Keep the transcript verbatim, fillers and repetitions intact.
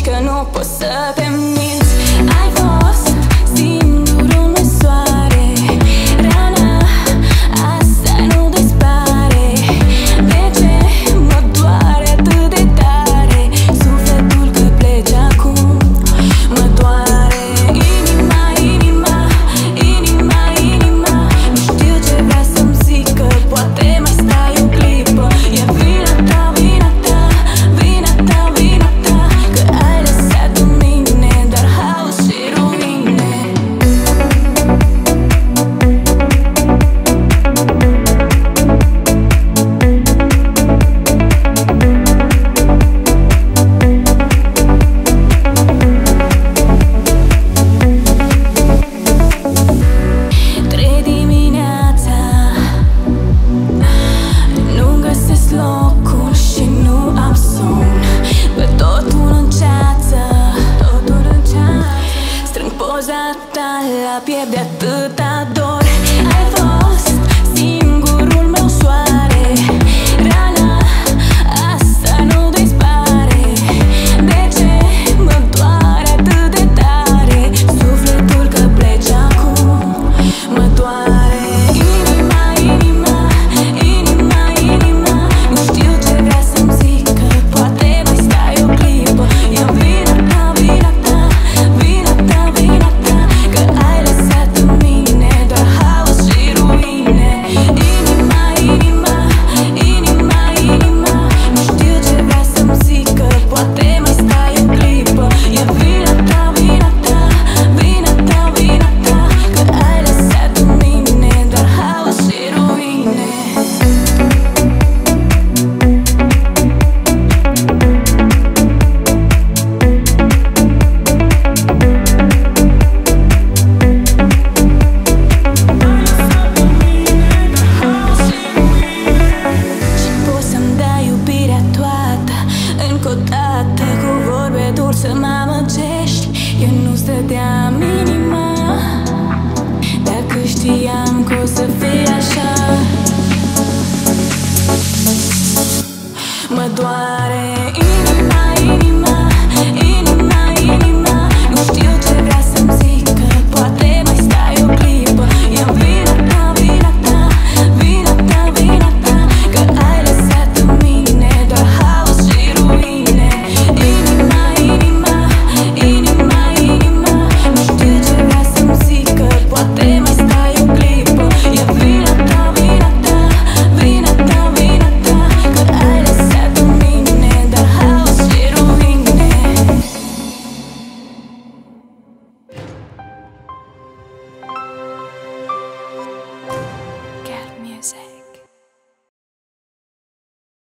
că nu poți să te minți. Ai fost singurul meu soare, rana asta nu dispare. De ce mă doare atât de tare sufletul că pleci acum? Mă doare inima, inima, inima, inima. Nu știu ce vrea să-mi zică, poate mai stai o clipă. E vina ta, vina ta, vina ta, vina ta, că ai lăsat în mine doar haos și ruine. Trei dimineața, nu găsesc locul și nu am somn. Văd totul în ceață, totul în ceață. Strâng poza ta la piept de atâta dor. Ai fost singurul meu soare, rana asta nu dispare. De ce mă doare atât de tare sufletul că pleci acum? Mă doare inima, inima, inima, inima. Nu știu ce vrea să-mi zică, poate mai stai o clipă. E vina ta, vina ta, vina ta, vina ta, că ai lăsat în mine doar haos și ruine. Inima, inima, inima, inima. Nu știu ce vrea să-mi zică, poate mai stai o clipă. E vina ta, vina ta, vina ta, vina ta, că ai lăsat în mine doar haos și ruine. Și poți să-mi dai iubirea toată, încă o dată, cu vorbe dulci să mă amăgești. Eu nu-ți dădeam inima dacă știam că o să fie așa. Mă doare inima,